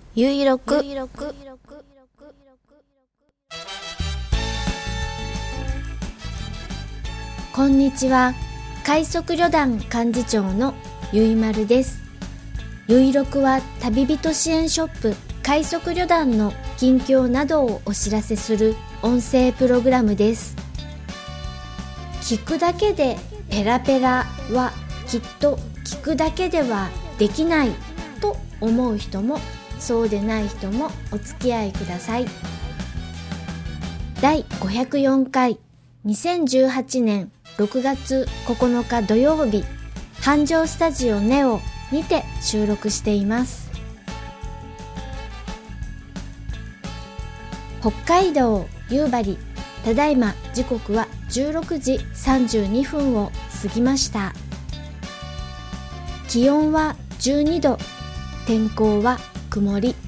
ゆいろくこんにちは。快速旅団幹事長のゆいまるです。ゆいろくは旅人支援ショップ快速旅団の近況などをお知らせする音声プログラムです。聞くだけでペラペラはきっと聞くだけではできないと思う人もそうでない人もお付き合いください。第504回2018年6月9日土曜日、繁盛スタジオネオにて収録しています。北海道夕張、ただいま時刻は16時32分を過ぎました。気温は12度、天候は曇り。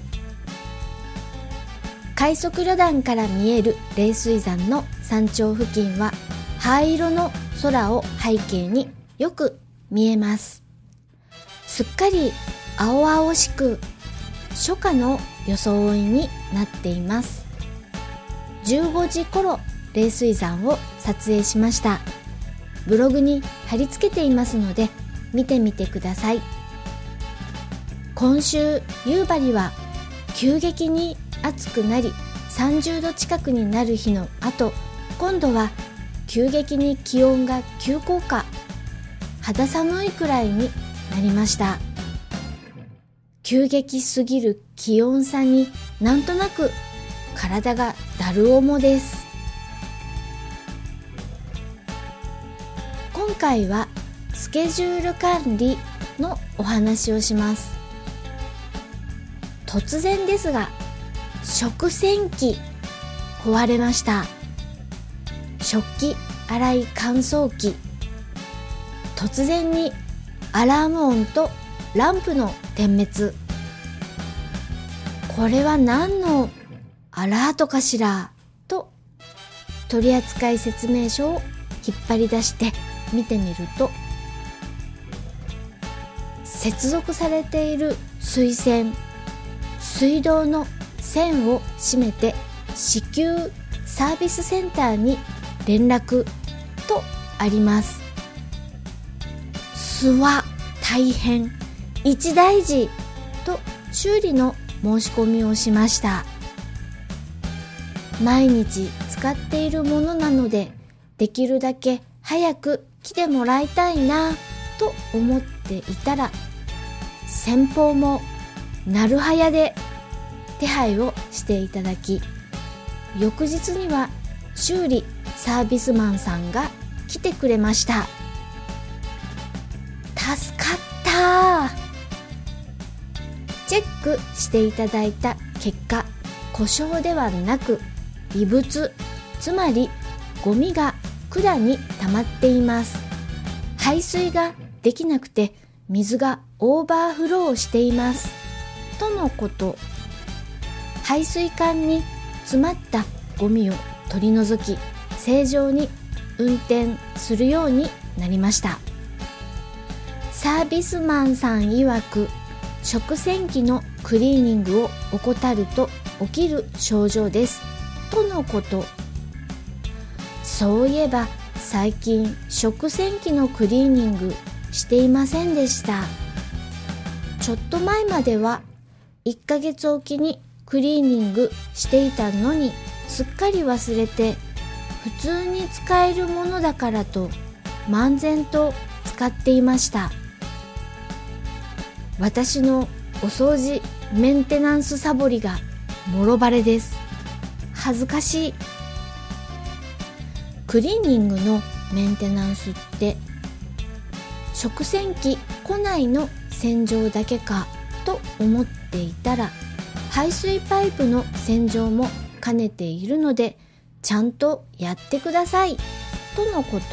快速旅団から見える冷水山の山頂付近は灰色の空を背景によく見えます。すっかり青々しく初夏の装いになっています。15時頃冷水山を撮影しました。ブログに貼り付けていますので見てみてください。今週夕張は急激に暑くなり30度近くになる日の後、今度は急激に気温が急降下、肌寒いくらいになりました。急激すぎる気温差になんとなく体がだる重です。今回はスケジュール管理のお話をします。突然ですが、食洗機壊れました。食器洗い乾燥機、突然にアラーム音とランプの点滅。これは何のアラートかしらと取扱説明書を引っ張り出して見てみると、接続されている水栓、水道の線を締めて至急サービスセンターに連絡とあります。大変一大事と修理の申し込みをしました。毎日使っているものなのでできるだけ早く来てもらいたいなと思っていたら、先方もなるはやで手配をしていただき、翌日には修理サービスマンさんが来てくれました。助かった。チェックしていただいた結果、故障ではなく異物、つまりゴミが管に溜まっています。排水ができなくて水がオーバーフローしていますとのこと。排水管に詰まったゴミを取り除き、正常に運転するようになりました。サービスマンさん曰く、食洗機のクリーニングを怠ると起きる症状ですとのこと。そういえば最近食洗機のクリーニングしていませんでした。ちょっと前までは1ヶ月おきにクリーニングしていたのに、すっかり忘れて、普通に使えるものだからと漫然と使っていました。私のお掃除メンテナンスサボりがもろバレです。恥ずかしい。クリーニングのメンテナンスって食洗機庫内の洗浄だけかと思っていたら、排水パイプの洗浄も兼ねているのでちゃんとやってくださいとのこと。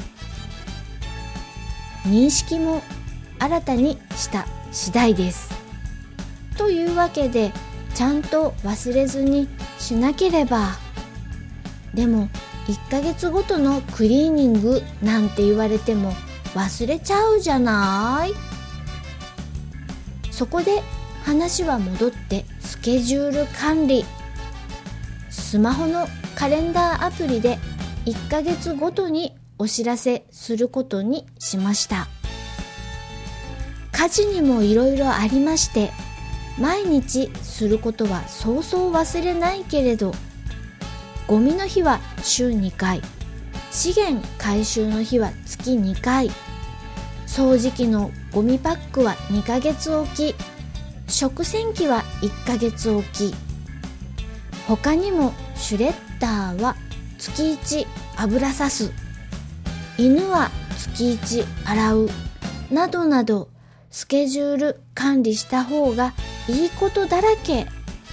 認識も新たにした次第です。というわけでちゃんと忘れずにしなければ。でも1ヶ月ごとのクリーニングなんて言われても忘れちゃうじゃない。そこで話は戻ってスケジュール管理。スマホのカレンダーアプリで1ヶ月ごとにお知らせすることにしました。家事にもいろいろありまして、毎日することはそうそう忘れないけれど、ゴミの日は週2回、資源回収の日は月2回、掃除機のゴミパックは2ヶ月おき、食洗機は1ヶ月おき、他にもシュレッダーは月1油さす、犬は月1洗う、などなどスケジュール管理した方がいいことだらけ。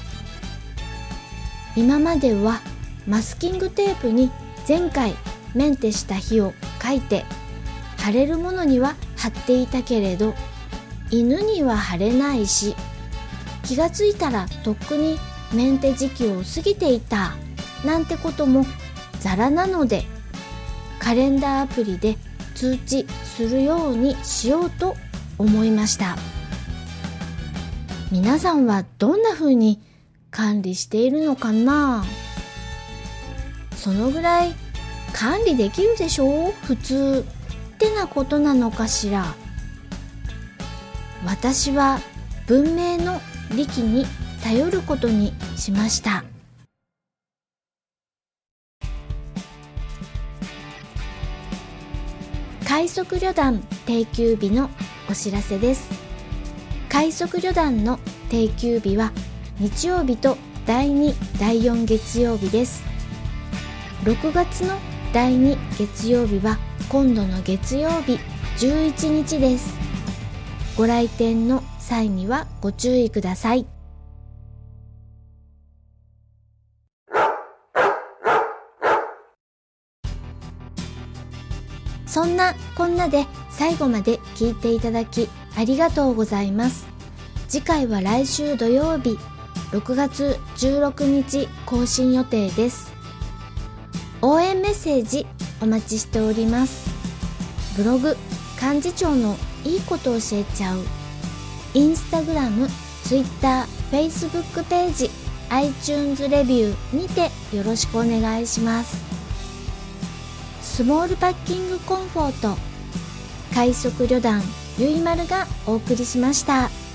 今まではマスキングテープに前回メンテした日を書いて貼れるものには貼っていたけれど、犬には貼れないし、気がついたらとっくにメンテ時期を過ぎていたなんてこともざらなので、カレンダーアプリで通知するようにしようと思いました。皆さんはどんな風に管理しているのかな？そのぐらい管理できるでしょう？普通ってなことなのかしら。私は文明の利器に頼ることにしました。快速旅団定休日のお知らせです。快速旅団の定休日は日曜日と第2、第4月曜日です。6月の第2月曜日は今度の月曜日11日です。ご来店の際にはご注意ください。そんなこんなで最後まで聞いていただきありがとうございます。次回は来週土曜日6月16日更新予定です。応援メッセージお待ちしております。ブログ、幹事長のいいこと教えちゃう、インスタグラム、ツイッター、フェイスブックページ、iTunes レビューにてよろしくお願いします。スモールパッキングコンフォート、快速旅団ゆいまるがお送りしました。